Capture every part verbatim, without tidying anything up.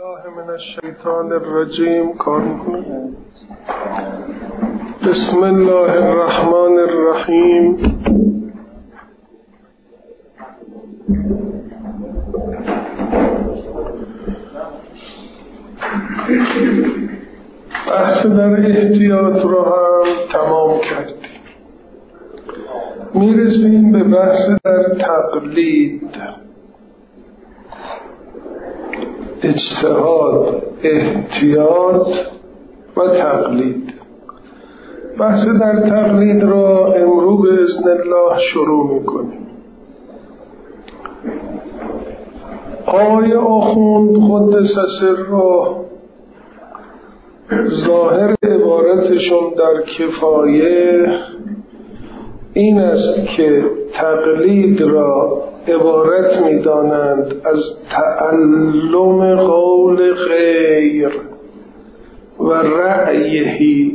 الله من الشیطان الرجیم کار میکنه. بسم الله الرحمن الرحیم. بحث در احتیاط رو هم تمام کردیم. میرسیم به بحث در تقلید، اجتهاد، احتیاط و تقلید. بحث در تقلید را امروز به اذن الله شروع میکنیم. آقای آخوند قدس سره ظاهر عبارتشون در کفایه این است که تقلید را عبارت می دانند از تعلم قول غیر و رأیهی.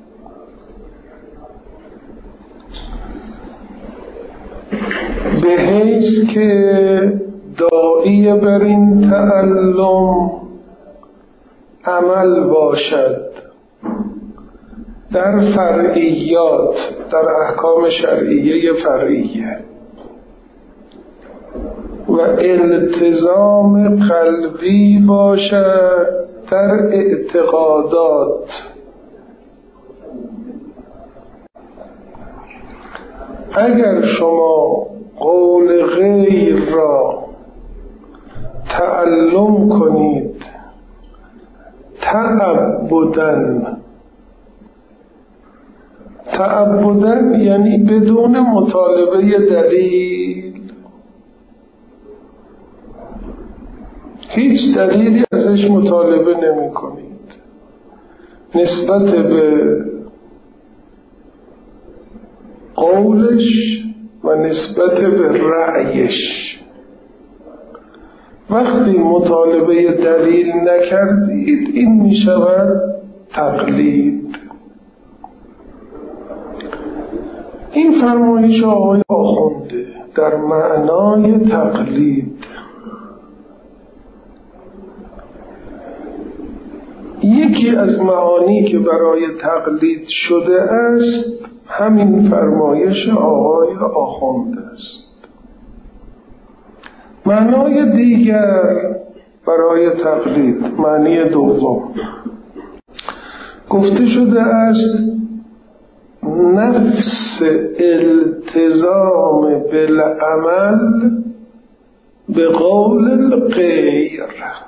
به حیث که داعی بر این تعلم عمل باشد در فرعیات، در احکام شرعیه فرعیه، و التزام قلبی باشد در اعتقادات. اگر شما قول غیر را تعلم کنید تعبداً، تعبداً یعنی بدون مطالبه دلیل، هیچ دلیلی ازش مطالبه نمی کنید نسبت به قولش و نسبت به رأیش. وقتی مطالبه دلیل نکردید این می شود تقلید. این فرمایش آقای آخونده در معنای تقلید. یکی از معانی که برای تقلید شده است همین فرمایش آقای آخونده است. معنای دیگر برای تقلید، معنی دوم، گفته شده است نفس التزام بالعمل به قول الغیر،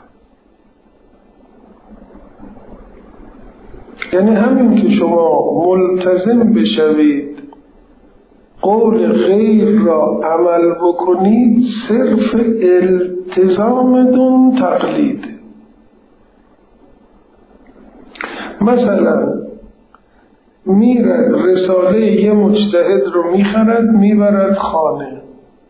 یعنی همین که شما ملتزم بشوید قول غیر را عمل بکنید صرف التزام دون تقلید. مثلا میرد رساله یه مجتهد رو میخرد میبرد خانه،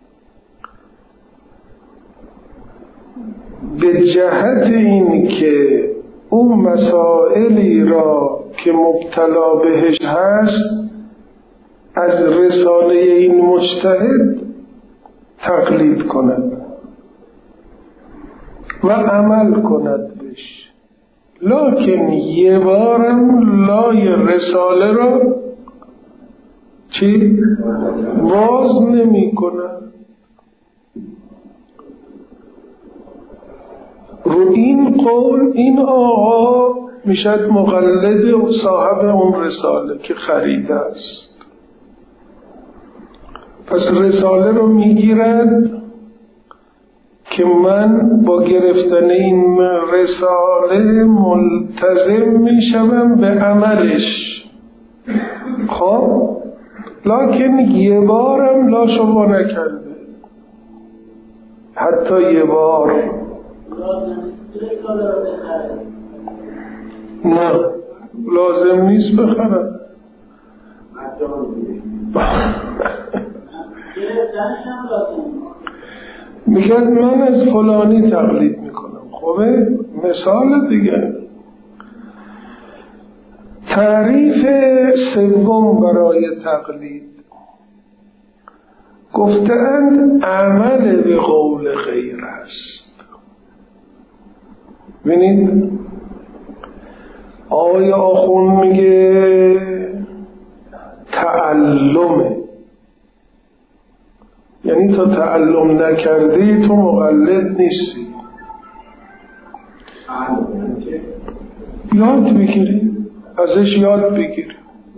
به جهت این که اون مسائلی را که مبتلا بهش هست از رساله این مجتهد تقلید کند و عمل کند بهش، لکن یه بارم لای رساله را چی؟ باز نمی کند. رو این قول این آقا میشد مقلد و صاحب اون رساله که خریده است. پس رساله رو میگیرد که من با گرفتن این رساله ملتزم میشم به عملش. خب لکن یه بارم لا شما نکرده، حتی یه بار نه لازم نیست بخرم. میگه من از فلانی تقلید میکنم. خوبه؟ مثال دیگه. تعریف سوم برای تقلید گفتند عمل به قول غیر است. ببینید آقای آخوند میگه تعلمه، یعنی تا تعلم نکردی تو مقلد نیستی، یاد بگیری، ازش یاد بگیری.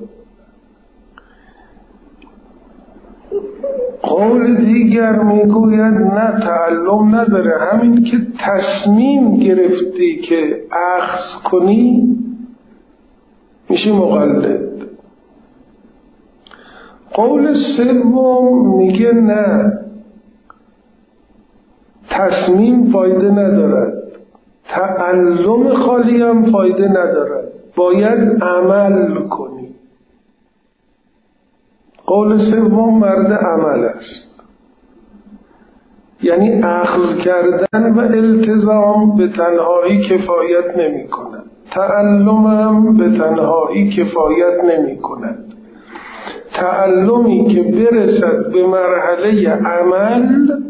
قول دیگر میگوید نه تعلم نداره، همین که تصمیم گرفتی که اخذ کنی میشه مقلد. قول سوم میگه نه، تصمیم فایده ندارد، تعلم خالی هم فایده ندارد، باید عمل کنی. قول سوم مرد عمل است، یعنی اخذ کردن و التزام به تنهایی کفایت نمی کند، تعلم هم به تنهایی کفایت نمی کند. تعلمی که برسد به مرحله عمل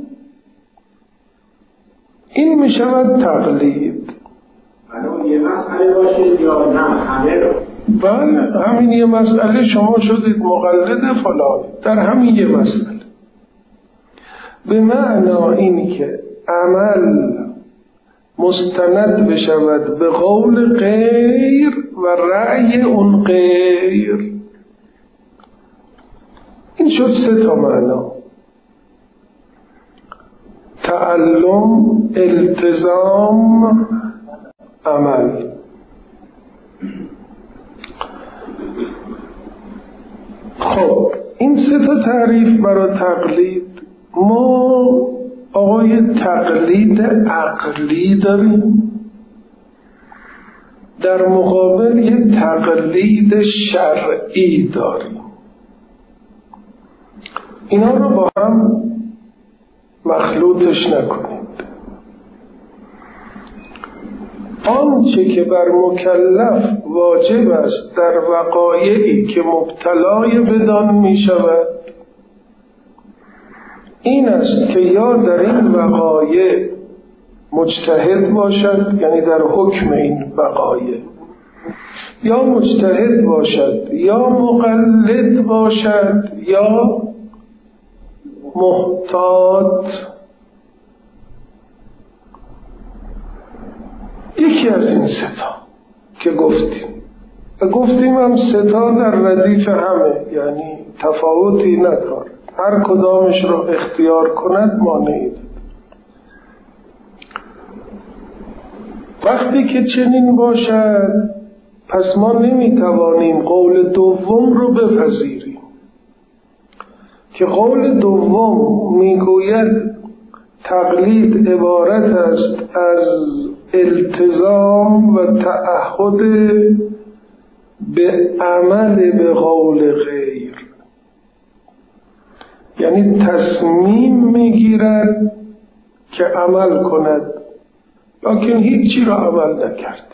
این می شود تقلید. یه مسئله باشه یا نه همه رو؟ بله، همین یه مسئله شما شدید مقلد فلان در همین یه مسئله، به معنا اینی که عمل مستند بشود به قول غیر و رأی اون غیر. این شد سه تا معنا: تعلم، التزام، عمل. خب این سه تا تعریف برای تقلید. ما آقای تقلید عقلی داریم، در مقابل یه تقلید شرعی داریم. اینا رو با هم مخلوطش نکنید. آنچه که بر مکلف واجب است در وقایعی که مبتلای بدان می شود این است که یا در این وقایع مجتهد باشد، یعنی در حکم این وقایع، یا مجتهد باشد، یا مقلد باشد، یا محتاط. یکی از این سه تا که گفتیم و گفتیم هم سه تا در ردیف همه، یعنی تفاوتی نداره، هر کدامش رو اختیار کند مانعی داره. وقتی که چنین باشد پس ما نمیتوانیم قول دوم رو بپذیریم که قول دوم میگوید تقلید عبارت است از التزام و تعهد به عمل به قول غیر، یعنی تصمیم میگیرد که عمل کند لکن هیچی را عمل نکرده.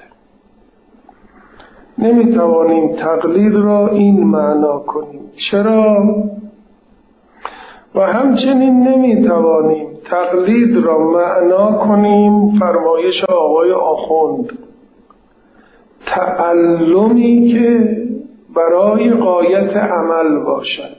نمیتوانیم تقلید را این معنا کنیم. چرا؟ و همچنین نمیتوانیم تقلید را معنا کنیم فرمایش آقای آخوند تعلمی که برای غایت عمل باشد.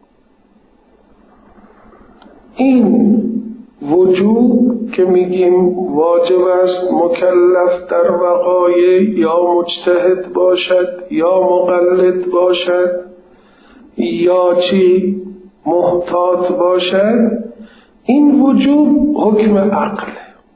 این وجوب که میگیم واجب است مکلف در وقایع یا مجتهد باشد یا مقلد باشد یا چی محتاط باشد، این وجوب حکم عقل،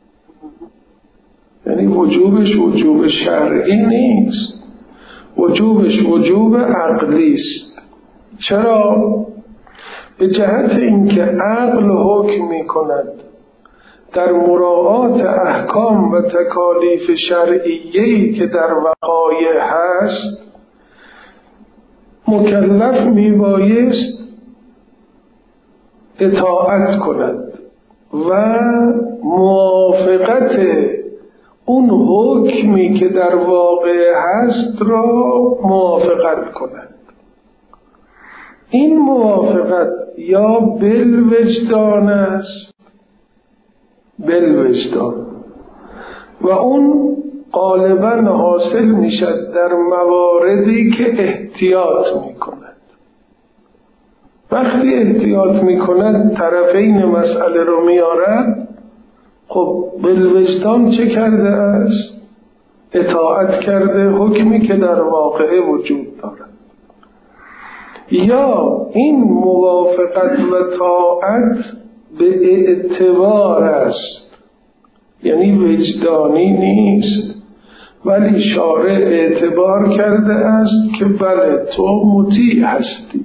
یعنی وجوبش وجوب شرعی نیست، وجوبش وجوب عقلی است. چرا؟ به جهت اینکه عقل حکم می کند در مراعات احکام و تکالیف شرعیه‌ای که در وقایع هست مکلف می بایست اطاعت کند و موافقت اون حکمی که در واقع هست را موافقت کند. این موافقت یا بالوجدان است، بالوجدان، و اون غالبا حاصل میشد در مواردی که احتیاط میکند. وقتی احتیاط میکند طرفین مسئله رو میارد، خب بالوجدان چه کرده است؟ اطاعت کرده حکمی که در واقعه وجود دارد. یا این موافقت و طاعت به اعتبار است، یعنی وجدانی نیست، ولی شارع اعتبار کرده است که بله تو مطیع هستی.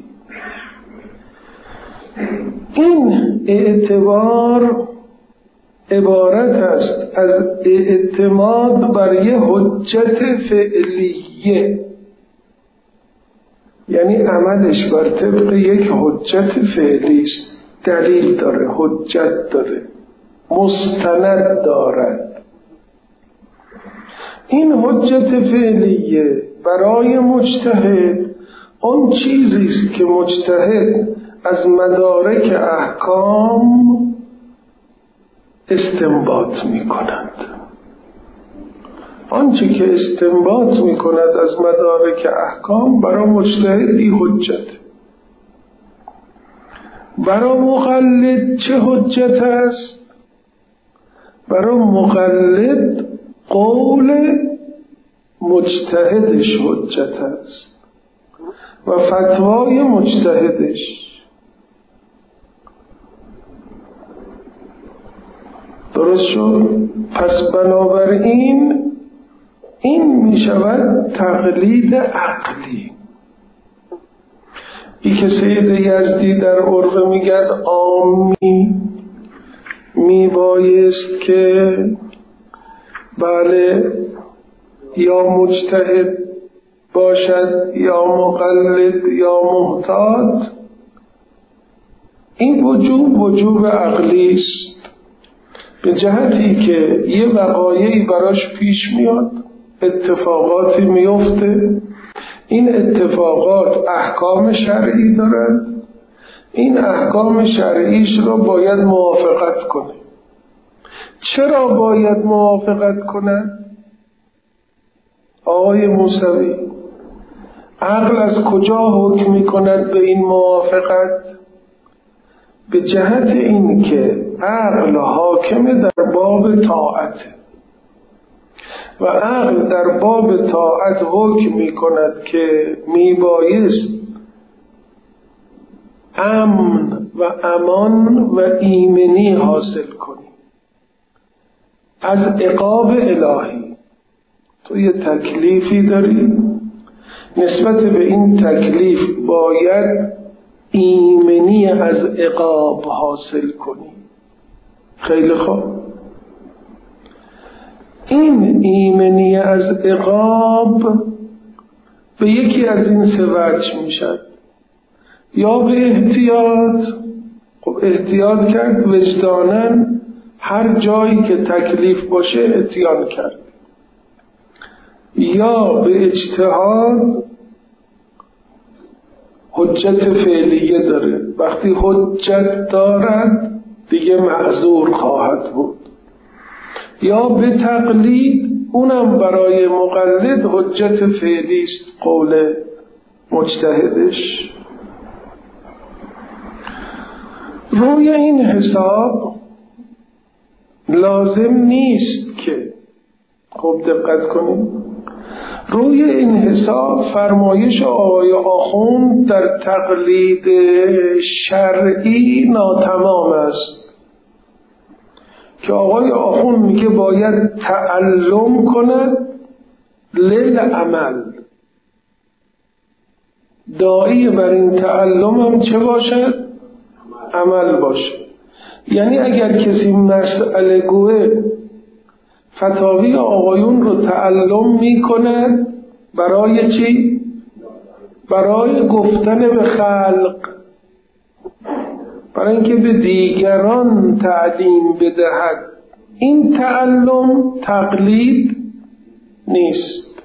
این اعتبار عبارت است از اعتماد بر یه حجت فعلیه، یعنی عملش بر طبق یک حجت فعلی است، دلیل داره، حجت داره، مستند دارد. این حجت فعلیه برای مجتهد اون چیزی است که مجتهد از مدارک احکام استنباط می کند. آنچه که استنباط می کند از مدارک احکام برای مجتهدی حجت. برای مقلد چه حجت است؟ برای مقلد قول مجتهدش حجت است و فتوای مجتهدش. درست شد؟ پس بنابراین این می شود تقلید عقلی. ای که سید یزدی در عرف میگد عامی می بایست که بله یا مجتهد باشد یا مقلد یا محتاط، این وجوب وجوب عقلی است، به جهتی که یه وقایعی براش پیش میاد، اتفاقاتی میفته، این اتفاقات احکام شرعی دارد، این احکام شرعیش رو باید موافقت کنه. چرا باید موافقت کنند؟ آقای موسوی، عقل از کجا حکم می‌کند به این موافقت؟ به جهت این که عقل حاکم در باب طاعت و عقل در باب طاعت حکم می‌کند که میبایست امن و امان و ایمنی حاصل کنی از عقاب الهی. تو یه تکلیفی داری، نسبت به این تکلیف باید ایمنی از عقاب حاصل کنی. خیلی خوب، این ایمنی از عقاب به یکی از این سه وجه میشد. یا به احتیاط، خب احتیاط کرد وجداناً، هر جایی که تکلیف باشه اتیان کرد. یا به اجتهاد، حجت فعلیه داره، وقتی حجت دارد دیگه معذور خواهد بود. یا به تقلید، اونم برای مقلد حجت فعلی است، قول مجتهدش. روی این حساب لازم نیست که، خوب دقت کنید، روی این حساب فرمایش آقای آخوند در تقلید شرعی ناتمام است که آقای آخوند میگه باید تعلم کند للعمل. داعی بر این تعلم هم چه باشد؟ عمل باشد. یعنی اگر کسی مسئله گوه فتاوی آقایون رو تعلم می کند برای چی؟ برای گفتن به خلق، برای اینکه به دیگران تعلیم بدهد. این تعلم تقلید نیست،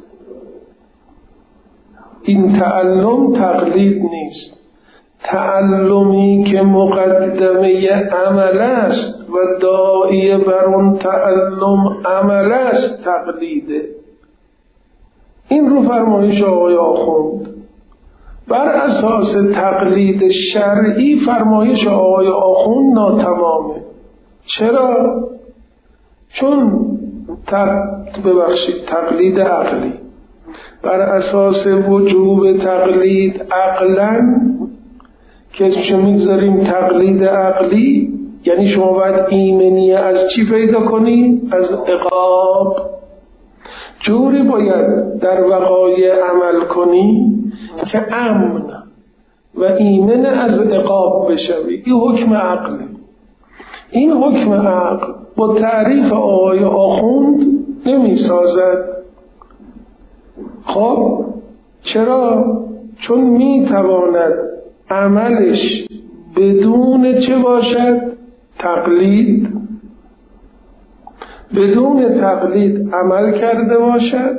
این تعلم تقلید نیست. تعلمی که مقدمه عمل است است و داعیه بر اون تعلم عمل است تقلیده. این رو فرمایش آقای آخوند. بر اساس تقلید شرعی فرمایش آقای آخوند ناتمامه. چرا؟ چون تق... ببخشید تقلید عقلی بر اساس وجوب تقلید عقلاً که اسمشو میگذاریم تقلید عقلی، یعنی شما باید ایمنی از چی پیدا کنی؟ از عقاب. جوری باید در وقایع عمل کنی که امن و ایمن از عقاب بشوی. این حکم عقله. این حکم عقل با تعریف آقای آخوند نمی سازد. خب چرا؟ چون می تواند عملش بدون چه باشد؟ تقلید. بدون تقلید عمل کرده باشد،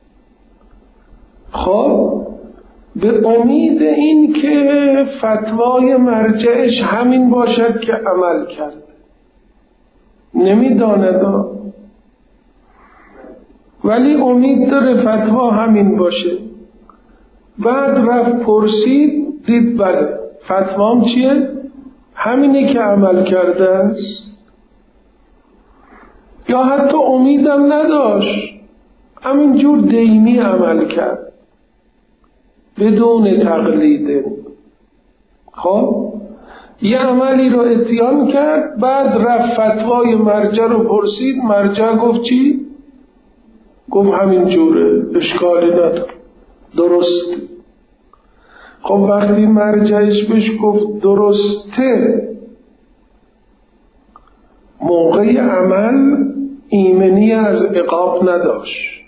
خب به امید این که فتوای مرجعش همین باشد که عمل کرده. نمیداند ولی امید داره فتوا همین باشه. بعد رفت پرسید، دید بله فتوام چیه؟ همینه که عمل کرده است. یا حتی امیدم نداشت، همینجور دینی عمل کرد بدون تقلید. خب یه عملی رو اتیان کرد، بعد رفت فتوای مرجع رو پرسید، مرجع گفت چی؟ گفت همین جوره، اشکالی نداره، درست. خب وقتی مرجعش بهش گفت درسته، موقع عمل ایمنی از عقاب نداشت،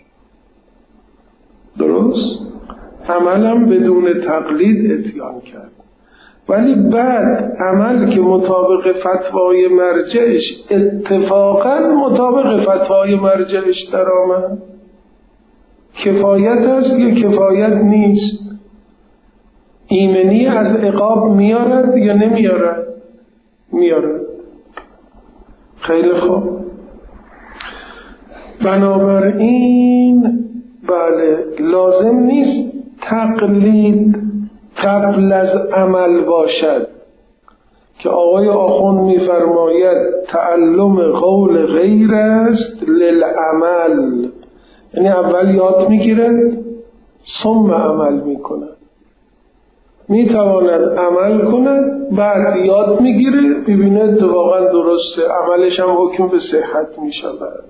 درست؟ عملم بدون تقلید اتیان کرد. ولی بعد عمل که مطابق فتوای مرجعش اتفاقا مطابق فتوای مرجعش در آمد، کفایت است یا کفایت نیست؟ ایمنی از عقاب میارد یا نمیارد؟ میارد. خیلی خوب. بنابراین بله لازم نیست تقلید قبل از عمل باشد که آقای آخوند می‌فرماید تعلم قول غیر است للعمل، یعنی اول یاد میگیرد ثم عمل میکند. میتواند عمل کند بعد یاد میگیره ببینه اتفاقا درسته، عملش هم حکم به صحت میشود.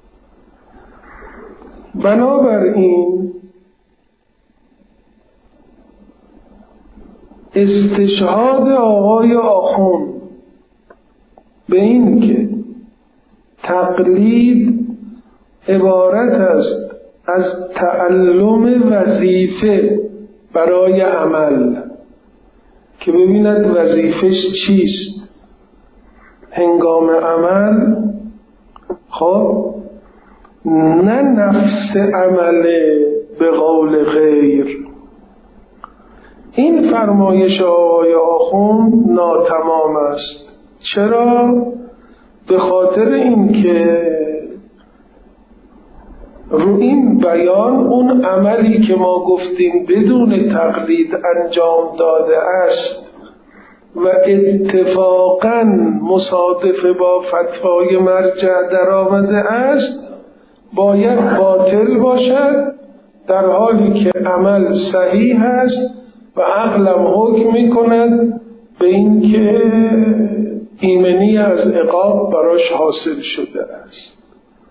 بنابراین استشهاد آقای آخوند به این که تقلید عبارت است از تعلم وظیفه برای عمل که ببیند وظیفش چیست هنگام عمل، خب نه نفس عمله به قول غیر. این فرمایش آقای آخوند ناتمام است. چرا؟ به خاطر اینکه رو این بیان اون عملی که ما گفتیم بدون تقلید انجام داده است و اتفاقاً مصادف با فتوای مرجع در آمده است باید باطل باشد، در حالی که عمل صحیح است و عقلم حکم می کند به این که ایمنی از عقاب براش حاصل شده است.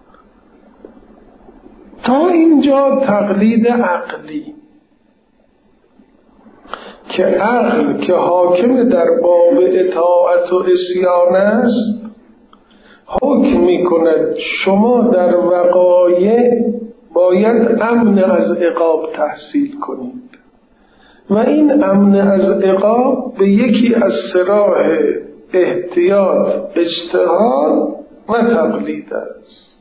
تا اینجا تقلید عقلی که عقل که حاکم در باب اطاعت و عصیان است حکم می کند شما در وقایع باید امن از عقاب تحصیل کنید و این امن از عقاب به یکی از سراح احتیاط، اجتهاد و تقلید است.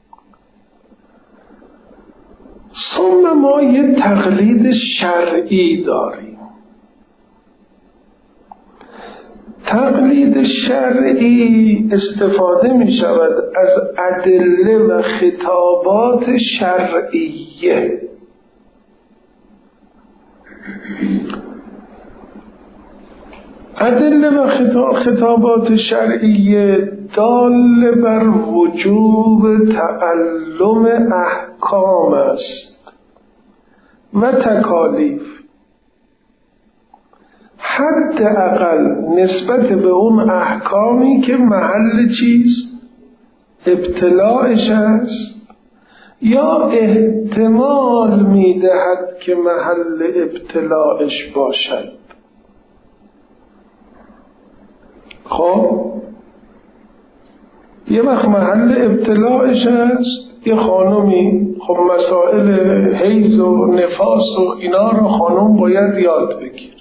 ثم ما یه تقلید شرعی داریم. تقلید وحید شرعی استفاده می شود از ادله و خطابات شرعیه. ادله و خطابات شرعیه دال بر وجوب تعلم احکام است و تکالیف، حداقل نسبت به اون احکامی که محل چیست؟ ابتلاعش است یا احتمال میدهد که محل ابتلاعش باشد. خب یه وقت محل ابتلاعش است، یه خانومی خب مسائل حیض و نفاس و اینا رو خانم باید یاد بگیر.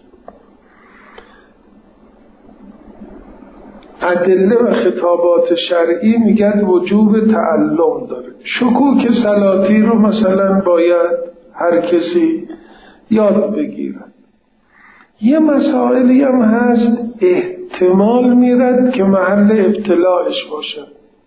ادله و خطابات شرعی میگن وجوب تعلم داره. شکوک سلاطین رو مثلا باید هر کسی یاد بگیره. یه مسائلی هم هست احتمال میرد که محل ابتلاعش باشه.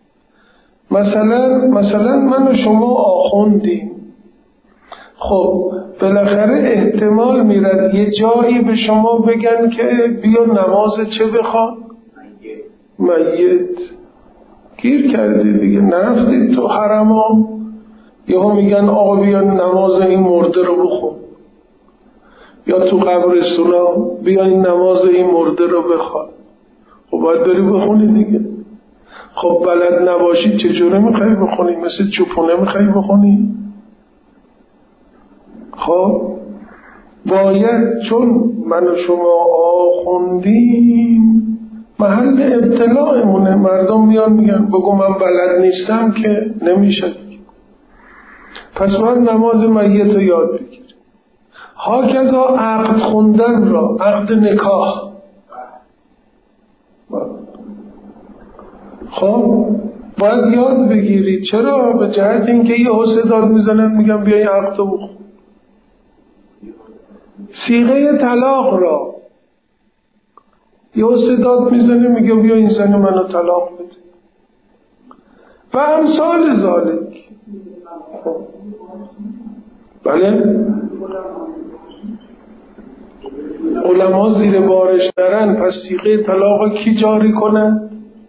مثلا مثلا من و شما آخوندیم، خب بالاخره احتمال میرد یه جایی به شما بگن که بیا نماز چه بخوان؟ میت. گیر کردی دیگه، نرفتید تو حرم ها، یهو میگن آقا بیا نماز این مرده رو بخون، یا تو قبرستونا بیا این نماز این مرده رو بخوان. خب باید بری بخونی دیگه. خب بلد نباشی چجوره میخوایی بخونی؟ مثل چوپونه میخوایی بخونی؟ خب باید، چون من و شما آخوندیم محل ابتلاعمونه، مردم میان میگن بگو من بلد نیستم که نمیشه، پس باید نماز میت رو یاد بگیر. هاکذا عقد خوندن را، عقد نکاح، خب باید یاد بگیری. چرا؟ به جهت اینکه یه حسه داد میزنن میگن بیا این عقد رو بخون. صیغه طلاق را یه حسه داد میزنه میگه بیا این زن منو طلاق بده و امثال ذالک. خب بله، علما زیر بارش نرن، پس صیغه طلاق کی جاری کنن؟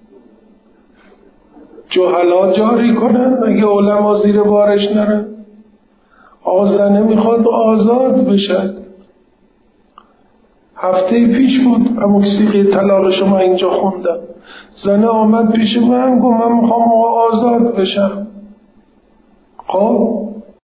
جهلا جاری کنن. اگه علما زیر بارش نرن، آقا زنه میخواد آزاد بشد. هفته پیش بود اما صیغه طلاق شما اینجا خوندم، زنه آمد پیش من گفت من میخوام آقا آزاد بشم. خب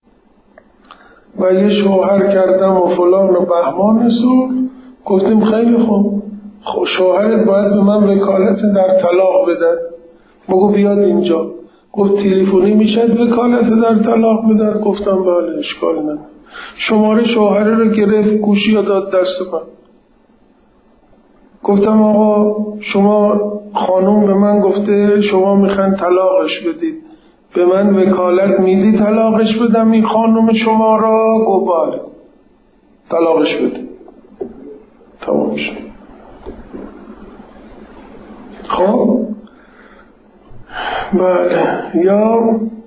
و یه شوهر کردم و فلان و بهمان سور. گفتیم خیلی خوب، خب شوهرت باید به من وکالت در طلاق بده، بگو بیاد اینجا. گفت تلفنی میشد وکالت در طلاق بده؟ گفتم بله اشکال نداره. شماره شوهر رو گرفت گوشی رو داد دست من. گفتم آقا شما، خانوم به من گفته شما میخواین طلاقش بدید، به من وکالت میدی طلاقش بدم این خانوم شما را؟ گفت بله طلاقش بده. تمام شد. خب بله. یا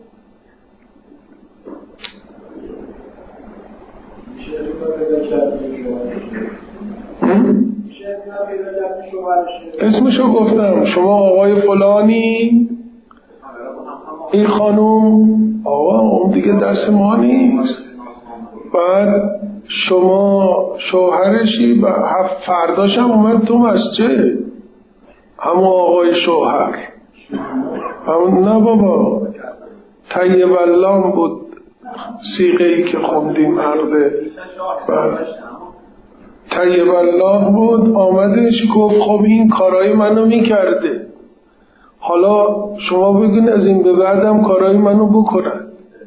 اسمشو گفتم، شما آقای فلانی، این خانوم آقا اون دیگه دست ما نیست. بعد شما شوهرشی و فرداش هم اومد تو مسجد، همون آقای شوهر، همون نه بابا طیب اللام بود صیغه ای که خوندیم عرضه. طیب الله بود، آمدش گفت خب این کارای منو میکرده، حالا شما بگین از این به بعدم کارای منو بکنن.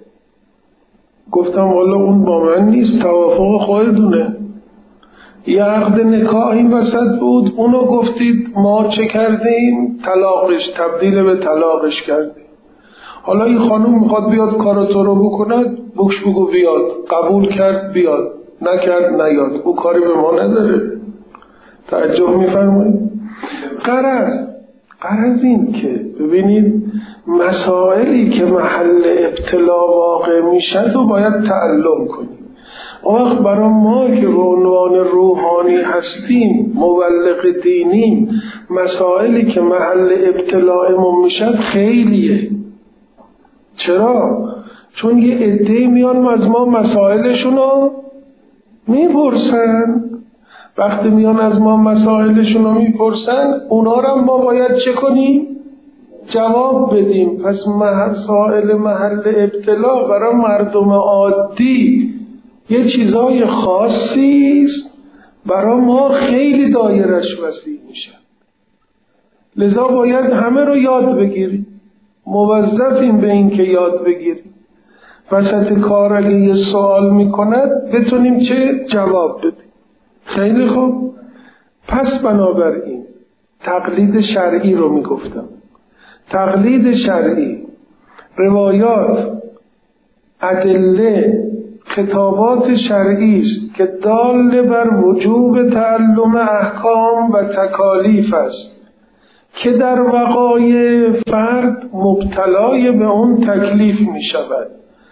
گفتم والا اون با من نیست، توافق خودتونه. یه عقد نکاح این وسط بود، اونو گفتید ما چه کردیم؟ طلاقش، تبدیل به طلاقش کردیم. حالا این خانوم میخواد بیاد کارو تو رو بکند، بکش بگو بیاد، قبول کرد بیاد، نکرد نیاد، او کاری به ما نداره. تعجب میفرمایید؟ غرض غرض این که ببینید مسائلی که محل ابتلا واقع میشه تو باید تعلم کنیم. اون وقت برای ما که به عنوان روحانی هستیم، مبلغ دینیم، مسائلی که محل ابتلایمون میشه خیلیه. چرا؟ چون یه عده میان از ما مسائلشون رو میپرسن. وقتی میان از ما مسائلشون رو میپرسن، اونا رو ما باید چه کنیم؟ جواب بدیم. پس مسائل محل ابتلا برای مردم عادی یه چیزای خاصی است، برای ما خیلی دایرش وسیع میشه. لذا باید همه رو یاد بگیریم، موظفیم به این که یاد بگیریم. وسط کار اگه یه سوال میکند بتونیم چه جواب بدیم. خیلی خوب. پس بنابراین تقلید شرعی رو میگفتم. تقلید شرعی، روایات، ادله، خطابات شرعی است که دال بر وجوب تعلم احکام و تکالیف است که در وقایع فرد مبتلای به اون تکلیف می شود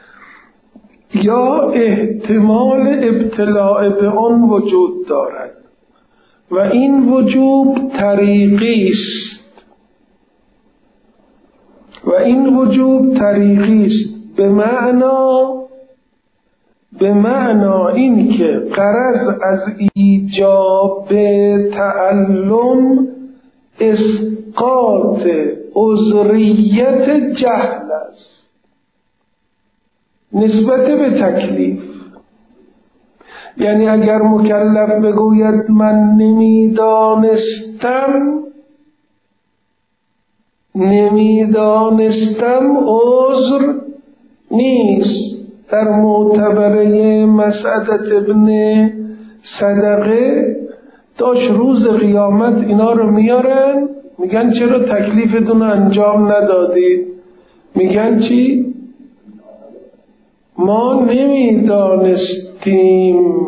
یا احتمال ابتلاع به آن وجود دارد و این وجوب طریقی است و این وجوب طریقی است به معنا به معنا این که غرض از ایجاب تعلم اسقاط عذریت جهل است نسبت به تکلیف. یعنی اگر مکلف بگوید من نمیدانستم نمیدانستم عذر نیست. در معتبره مسعدت ابن صدقه داشت روز قیامت اینا رو میارن، میگن چرا تکلیفتون انجام ندادید؟ میگن چی؟ ما نمیدانستیم.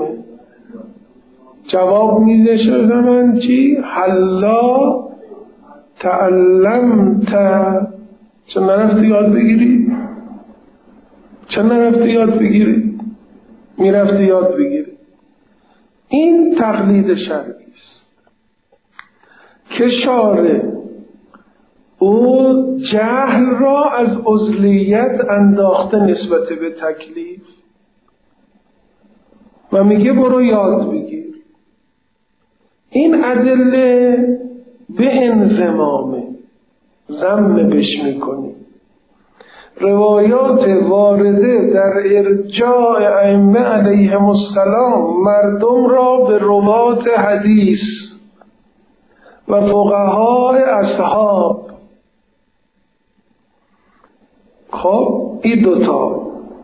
جواب میده شده من چی؟ حلا تعلمت. چه نرفتی یاد بگیری؟ چه نرفتی یاد بگیری؟ میرفتی یاد بگیری. این تقلید شرعی است که شارع او جهل را از عذریت انداخته نسبت به تکلیف و میگه برو یاد بگیر. این ادله به انضمامه ضم بش میکنی. روایات وارده در ارجاع ائمه علیهم السلام مردم را به روات حدیث و فقهای اصحاب. خب این دوتا،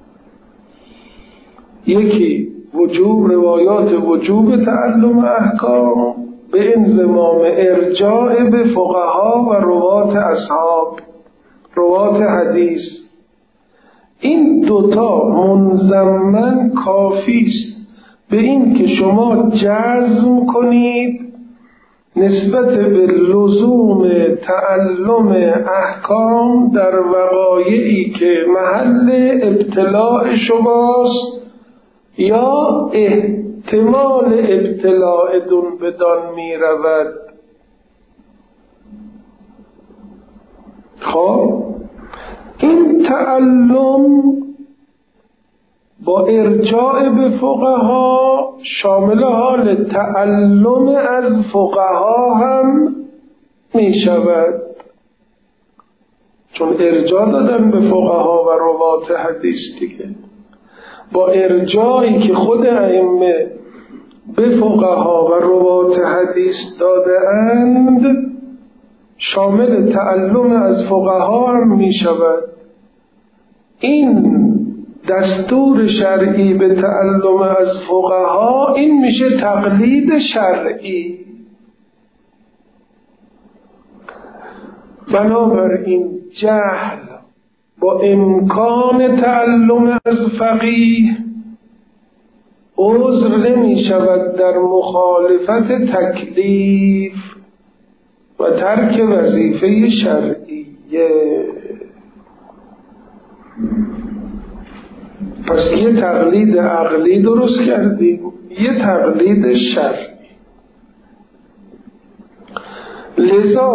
یکی وجوب روایات وجوب تعلم احکام به انضمام ارجاع به فقها و روات اصحاب، روات حدیث. این دوتا منضمن کافی است به این که شما جزم کنید نسبت به لزوم تعلم احکام در وقایعی که محل ابتلاع شماست یا احتمال ابتلاع دون بدان می رود. خب این تعلم با ارجاع به فقها شامل حال تعلم از فقها هم می شود، چون ارجاع دادن به فقها و روات حدیث دیگه. با ارجاعی که خود ائمه به فقها و روات حدیث داده اند شامل تعلم از فقها هم می شود. این دستور شرعی به تعلم از فقها این میشه تقلید شرعی. بنابراین جهل با امکان تعلم از فقیه عذر نمی شود در مخالفت تکلیف. و ترک وظیفه شرعیه. پس یه تقلید عقلی درست کردیم، یه تقلید شرعی. لذا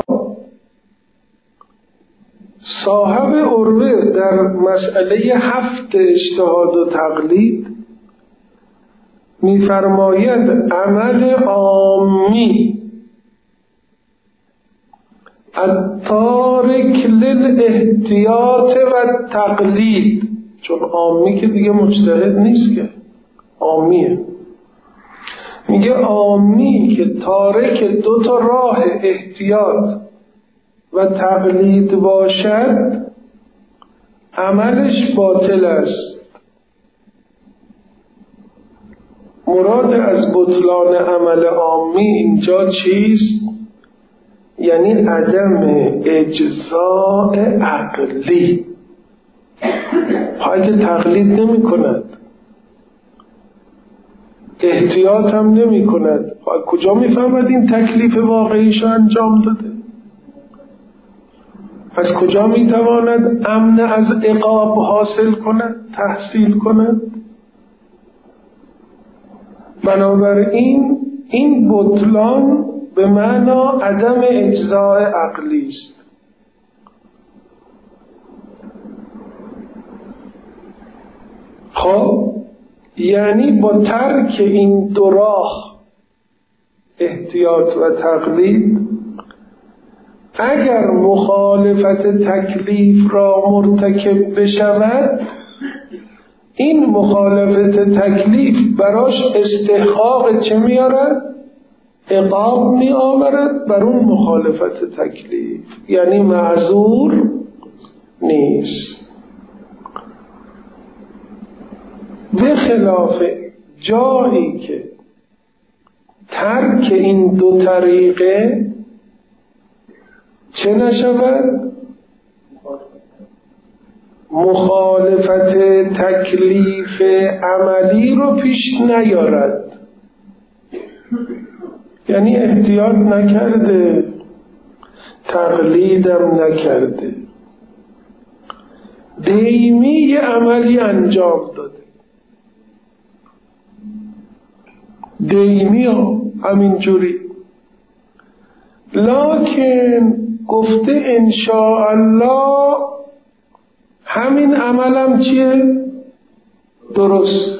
صاحب عروه در مسئله هفت اجتهاد و تقلید می‌فرماید عمل عامی التارک للاحتیاط و تقلید، چون عامی که دیگه مجتهد نیست که عامیه، میگه عامی که تارک دو تا راه احتیاط و تقلید باشد عملش باطل است. مراد از بطلان عمل عامی اینجا چیست؟ یعنی عدم اجزاء عقلی. اگه تقلید نمی کند، احتیاط هم نمی کند، کجا می فهمد این تکلیف واقعیش انجام داده؟ از کجا می تواند امن از عقاب حاصل کند، تحصیل کند؟ بنابراین این بطلان به معنا عدم اجزاء عقلی است. خب یعنی با ترک این دو راه احتیاط و تقلید، اگر مخالفت تکلیف را مرتکب بشود، این مخالفت تکلیف براش استحقاق چه میارد؟ عقاب می آورد بر اون مخالفت تکلیف، یعنی معذور نیست. به خلاف جایی که ترک این دو طریقه چه نشود؟ مخالفت تکلیف عملی رو پیش نیارد، یعنی احتیاط نکرده، تقلیدم نکرده، دیمی یه عملی انجام داده، دیمی ها همینجوری، لکن گفته انشاءالله همین عملم چیه؟ درست.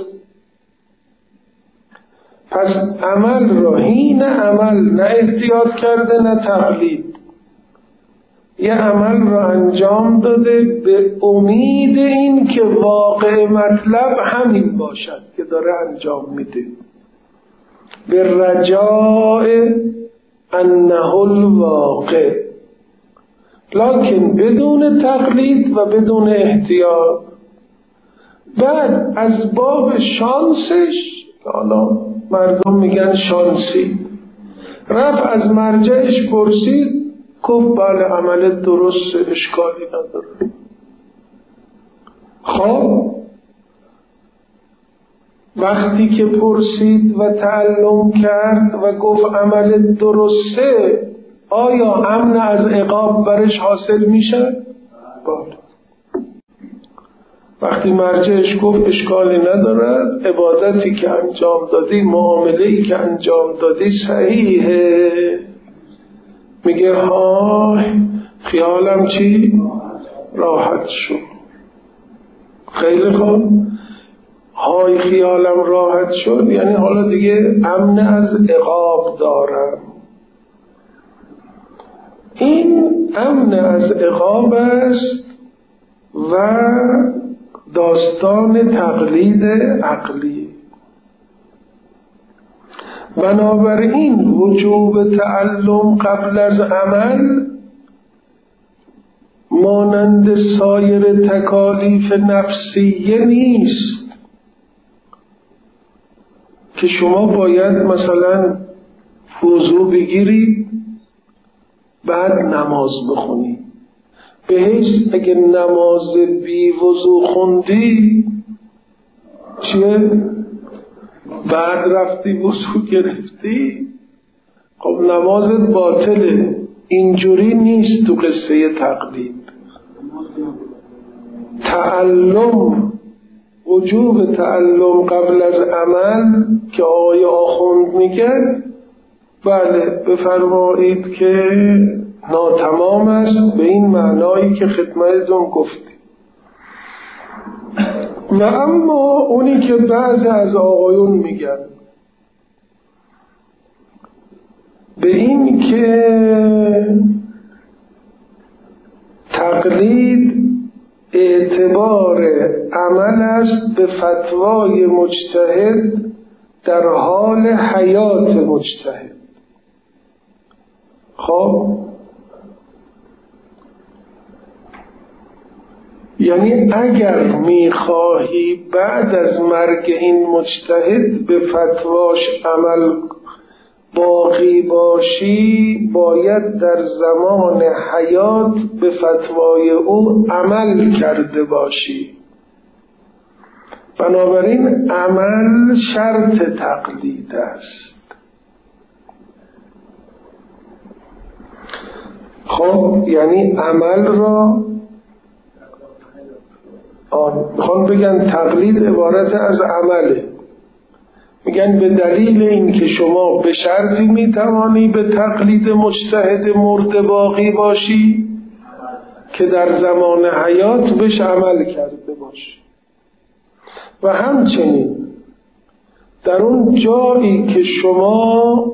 پس عمل را هین عمل نه احتیاط کرده نه تقلید، یه عمل را انجام داده به امید این که واقع مطلب همین باشد که داره انجام میده، به رجاء انه الواقع، لکن بدون تقلید و بدون احتیاط. بعد از باب شانسش، حالا مردم میگن شانسی، رفت از مرجعش پرسید، گفت بله عمل درست، اشکالی نداره. خب وقتی که پرسید و تعلم کرد و گفت عمل درسته، آیا امن از عقاب برش حاصل میشه؟ بله. وقتی مرجعش گفت اشکالی ندارد، عبادتی که انجام دادی، معامله‌ای که انجام دادی صحیحه، میگه های خیالم چی؟ راحت شد. خیلی خوب، های خیالم راحت شد یعنی حالا دیگه امن از عقاب دارم. این امن از عقاب است و داستان تقلید عقلی. بنابراین وجوب تعلم قبل از عمل مانند سایر تکالیف نفسیه نیست که شما باید مثلا وضو بگیری بعد نماز بخونی، به حیث اگه نماز بی وضو خوندی چیه؟ بعد رفتی وضو گرفتی، خب نمازت باطله، اینجوری نیست تو قصه تقلید. تعلم، وجوب تعلم قبل از عمل که آقای آخوند میگه، بله بفرمایید که ناتمام است به این معنایی که خدمتتون گفتیم. و اما اونی که بعضی از آقایون میگن به این که تقلید اعتبار عمل است به فتوای مجتهد در حال حیات مجتهد. خب یعنی اگر میخواهی بعد از مرگ این مجتهد به فتواش عمل باقی باشی، باید در زمان حیات به فتوای او عمل کرده باشی. بنابراین عمل شرط تقلید است. خب یعنی عمل را میخوان بگن تقلید عبارت از عمله. میگن به دلیل این که شما به شرطی میتوانی به تقلید مجتهد مرده باقی باشی که در زمان حیات بهش عمل کرده باشی. و همچنین در اون جایی که شما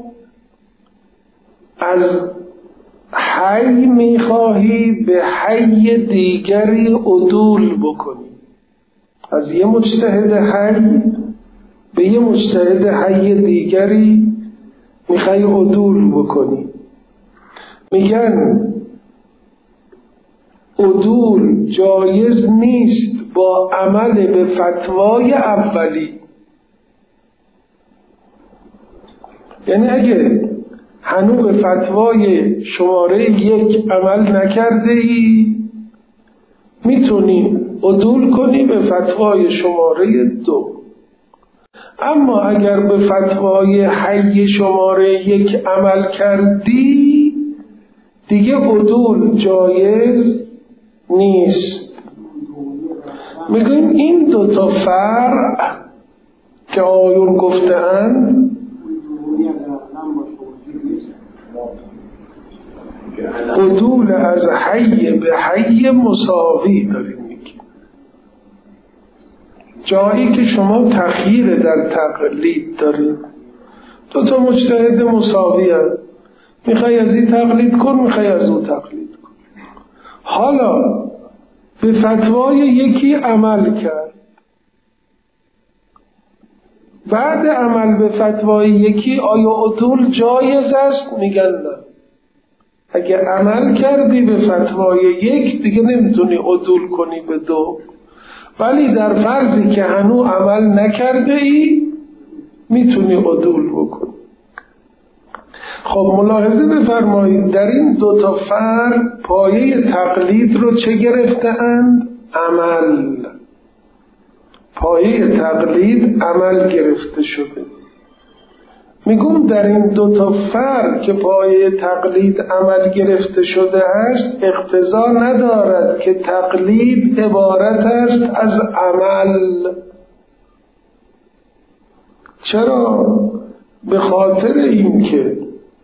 از حی میخواهی به حی دیگری عدول بکنی، از یه مجتهد حی به یه مجتهد حی دیگری میخوای عدول بکنی، میگن عدول جایز نیست با عمل به فتوای اولی. یعنی اگه هنوز به فتوای شماره یک عمل نکرده ای، میتونی عدول کنی به فتوای شماره دو. اما اگر به فتوای حی شماره یک عمل کردی، دیگه عدول جایز نیست. میگیم این دوتا فرع که آیون گفتند عدول از حی به حی مساوی داریم میگیم. جایی که شما تخییر در تقلید دارید، دو تا مجتهد مساوی هست، میخوای از این تقلید کن، میخوای از اون تقلید کن. حالا به فتوای یکی عمل کرد، بعد عمل به فتوای یکی آیا عدول جایز است؟ میگن نه. اگه عمل کردی به فتوای یک دیگه نمیتونی عدول کنی به دو، ولی در فرضی که هنوز عمل نکرده ای میتونی عدول بکنی. خب ملاحظه بفرمایید در این دو تا فرق پایه تقلید رو چه گرفته‌اند؟ عمل. پایه تقلید عمل گرفته شده. میگم در این دو تا فرق که پایه تقلید عمل گرفته شده است، اقتضا ندارد که تقلید عبارت است از عمل. چرا؟ به خاطر این که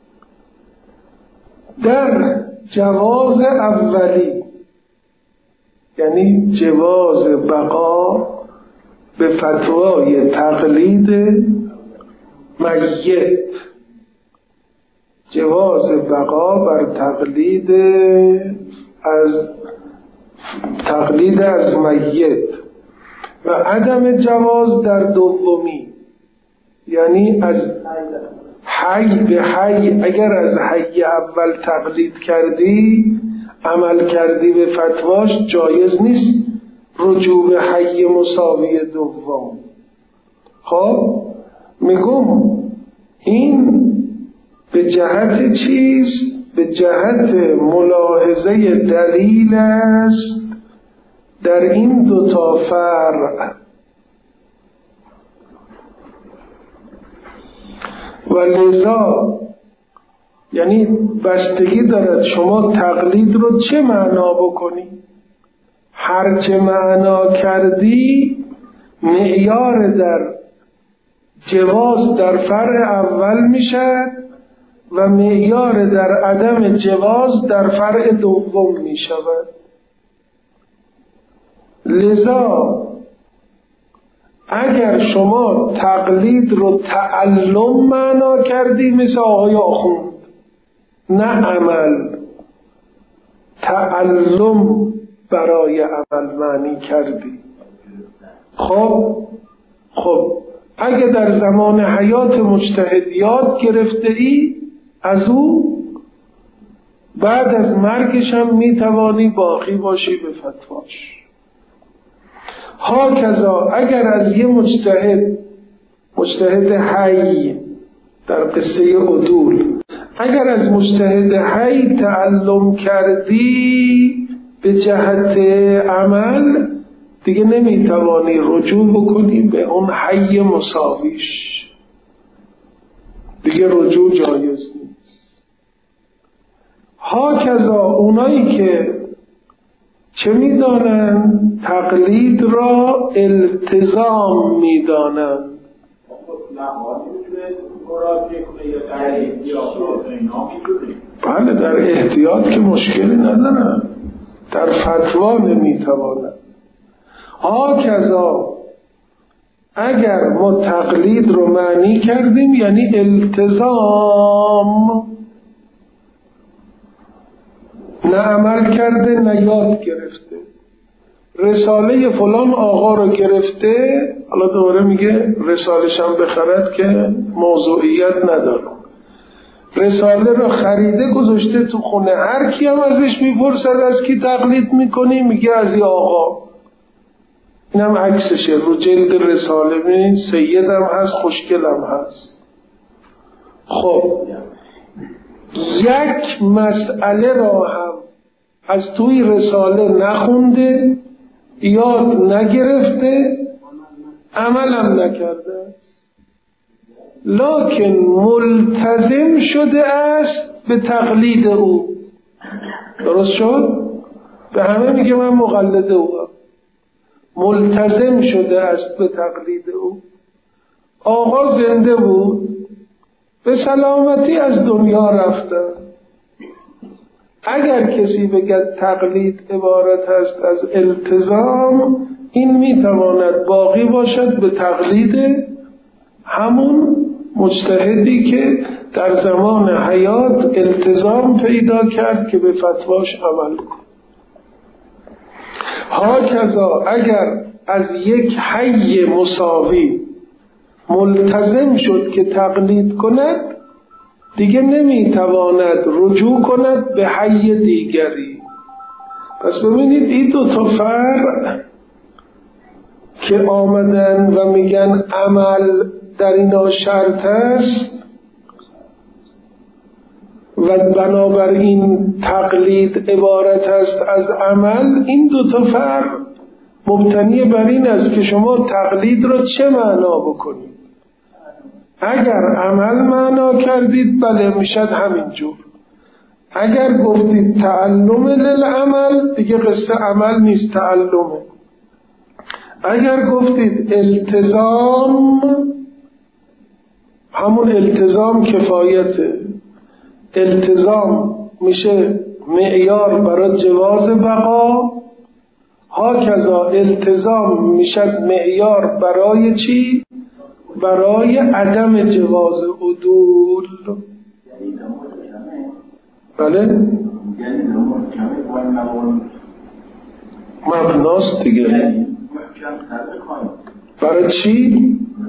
در جواز اولی، یعنی جواز بقا به فتوای تقلید میت، جواز بقا بر تقلید از تقلید از میت و عدم جواز در دومی، یعنی از حی به حی. اگر از حی اول تقلید کردی، عمل کردی به فتواش، جایز نیست رجوع به حی مساوی دوم. خب میگم این به جهت چیست؟ به جهت ملاحظه دلیل است در این دو تا فرع. و لذا یعنی بستگی دارد شما تقلید رو چه معنا بکنی. هر چه معنا کردی معیار در جواز در فرع اول میشد و معیار در عدم جواز در فرع دوم میشود. لذا اگر شما تقلید رو تعلم معنا کردی مثل آقای آخوند، نه عمل، تعلم برای عمل معنی کردی. خب خب اگه در زمان حیات مجتهد یاد گرفته ای از او، بعد از مرگش هم میتوانی باقی باشی به فتواش. ها کذا اگر از یه مجتهد مجتهد حی در قصه عدول، اگر از مجتهد حی تعلم کردی به جهت عمل، دیگه نمیتوانی رجوع بکنی به اون حی مساویش، دیگه رجوع جایز نیست. ها کذا اونایی که چه میدانند؟ تقلید را التزام میدانند. بله در احتیاط که مشکلی ندارن، در فتوا نمیتوانند. ها کذا اگر ما تقلید رو معنی کردیم یعنی التزام، نه عمل کرده نه یاد گرفته. رساله فلان آقا رو گرفته، حالا دوباره میگه رسالش هم بخرد که موضوعیت نداره، رساله رو خریده گذاشته تو خونه، هر کی هم ازش میپرسد از کی تقلید میکنی میگه از این آقا. اینم عکسشه رو جلد رساله، ببین سیدم هست، خوشگلم هست. خب یک مسئله را هم از توی رساله نخونده، یاد نگرفته، عملم نکرده، لکن ملتزم شده است به تقلید او. درست شد؟ به همه میگه من مقلد او، ملتزم شده است به تقلید او. آقا زنده بود، به سلامتی از دنیا رفتن. اگر کسی بگه تقلید عبارت است از التزام، این میتواند باقی باشد به تقلید همون مجتهدی که در زمان حیات التزام پیدا کرد که به فتواش عمل کند. ها کذا اگر از یک حی مساوی ملتزم شد که تقلید کند، دیگه نمیتواند رجوع کند به حی دیگری. پس ببینید این دو تا فرق که آمدن و میگن عمل در اینا شرط است و بنابراین تقلید عبارت است از عمل، این دو تا فرق مبتنی بر این است که شما تقلید را چه معنا بکنید. اگر عمل معنا کردید بله میشد همینجور، اگر گفتید تعلم للعمل دیگه قصه عمل نیست، تعلمه. اگر گفتید التزام، همون التزام کفایته، التزام میشه معیار برای جواز بقا. ها کذا التزام میشه معیار برای چی؟ برای عدم جواز عدول. بله مبناست دیگه. برای چی؟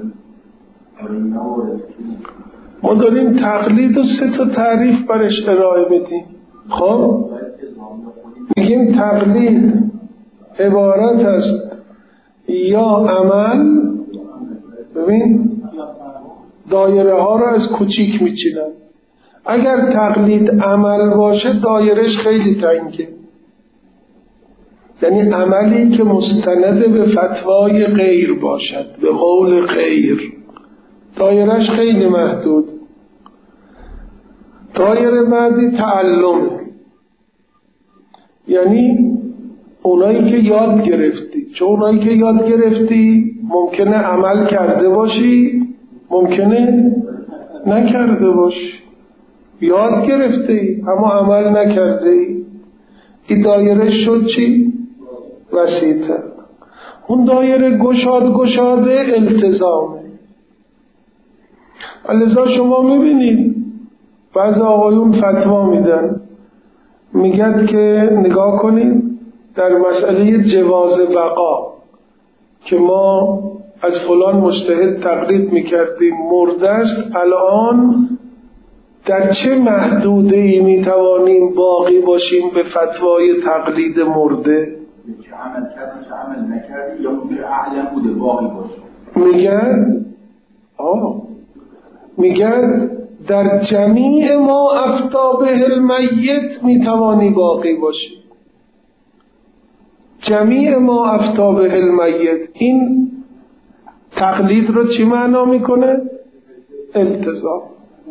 ما داریم تقلید و سه تا تعریف برش ارائه بدیم. خب میگیم تقلید عبارت است یا عمل، ببین دایره ها رو از کوچیک میچینن. اگر تقلید عمل باشه دایرهش خیلی تنگه، یعنی عملی که مستند به فتوای غیر باشد، به قول غیر، دایرهش خیلی محدود. دایره بعدی تعلم، یعنی اونایی که یاد گرفتی. چون اونایی که یاد گرفتی ممکنه عمل کرده باشی، ممکنه نکرده باشی. یاد گرفته ای اما عمل نکرده ای. این دایره شد چی؟ وسیع‌تر. اون دایره گشاد گشاده التزامه. لذا شما میبینید بعضی آقایون فتوا میدن، میگن که نگاه کنید در مسئله جواز بقا که ما از فلان مجتهد تقلید میکردیم مرده است، الان در چه محدوده ای میتوانیم باقی باشیم به فتوای تقلید مرده؟ چه عمل کردی چه عمل نکردی یا اون اعلم بوده باقی باشه. میگن آه میگن در جمیع ما افتا به المیت میتوانی باقی باشی. جمیع ما افتا به المیت، این تقلید رو چی معنا میکنه؟ التزام.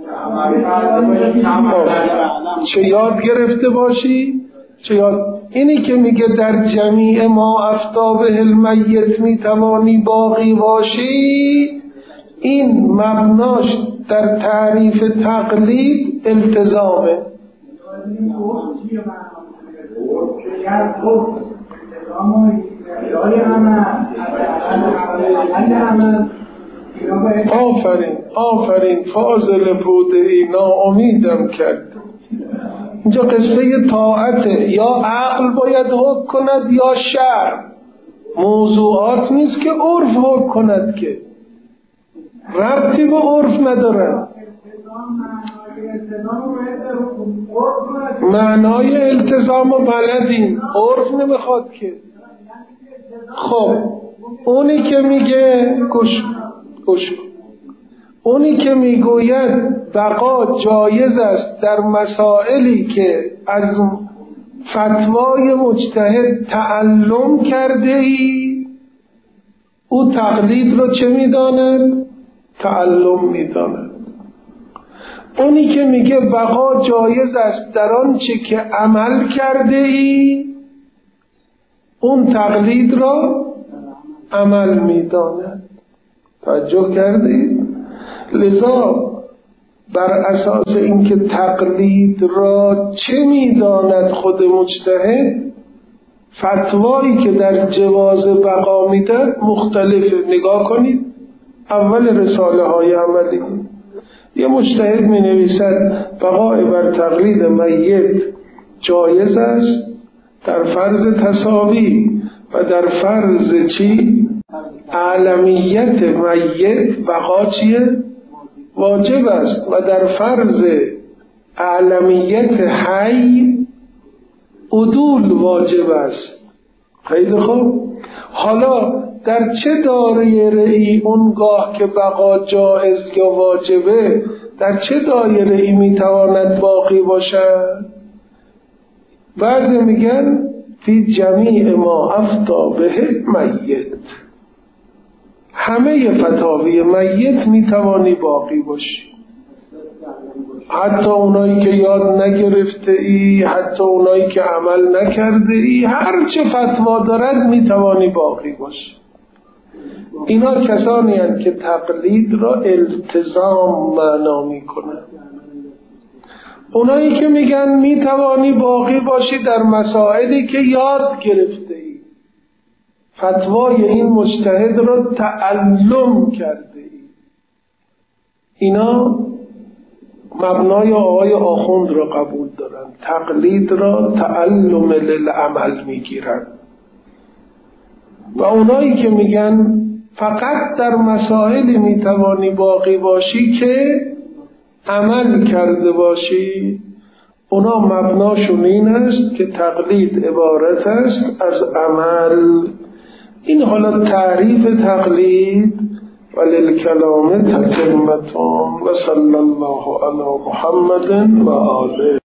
چه یاد گرفته باشی چه یاد. اینی که میگه در جمیع ما افتا به المیت میتوانی باقی باشی، این مبناش در تعریف تقلید التزامه. آفرین آفرین فاضل بوده ای ناامیدم کرد. اینجا قصه طاعته، یا عقل باید حکم کند یا شرع. موضوعات نیست که عرف حکم کند، که ربطی به عرف نداره. معنای التزام و بلدین، عرف نمیخواد که. خب اونی که میگه گوش گوش اونی که میگوید بقا جایز است در مسائلی که از فتوای مجتهد تعلم کرده ای، او تقلید رو چه میداند؟ تعلم میداند. اونی که میگه بقا جایز است در آنچه که عمل کرده ای، اون تقلید را عمل میداند. توجه کردید؟ لذا بر اساس اینکه تقلید را چه میداند خود مجتهد، فتوایی که در جواز بقا میده مختلفه. نگاه کنید اول رساله های عملی، یه مجتهد می نویسد بقای بر تقلید میت جایز است در فرض تساوی و در فرض چی؟ اعلمیت میت بقا چیه؟ واجب است، و در فرض اعلمیت حی عدول واجب است. خیلی خوب، حالا در چه دایره ای اونگاه که بقا جائز یا واجبه، در چه دایره ای میتواند باقی باشد؟ بعد میگن فی جمیع ما افتا به میت، همه فتاوی میت میتوانی باقی باشی، حتی اونایی که یاد نگرفته ای، حتی اونایی که عمل نکرده ای، هر چه فتوا دارد میتوانی باقی باشی. اینا کسانی هستند که تقلید را التزام معنا میکنند. اونایی که میگن میتوانی باقی باشی در مسائلی که یاد گرفته ای، فتوای این مجتهد را تعلم کرده ای، اینا مبنای آقای آخوند را قبول دارن، تقلید را تعلم للعمل میگیرن. و اونایی که میگن فقط در مسائلی میتوانی باقی باشی که عمل کرده باشی، اونا مبناشون این است که تقلید عبارت است از عمل. این حالا تعریف تقلید وللکلام تتمتون و صلی الله علی محمد و آله.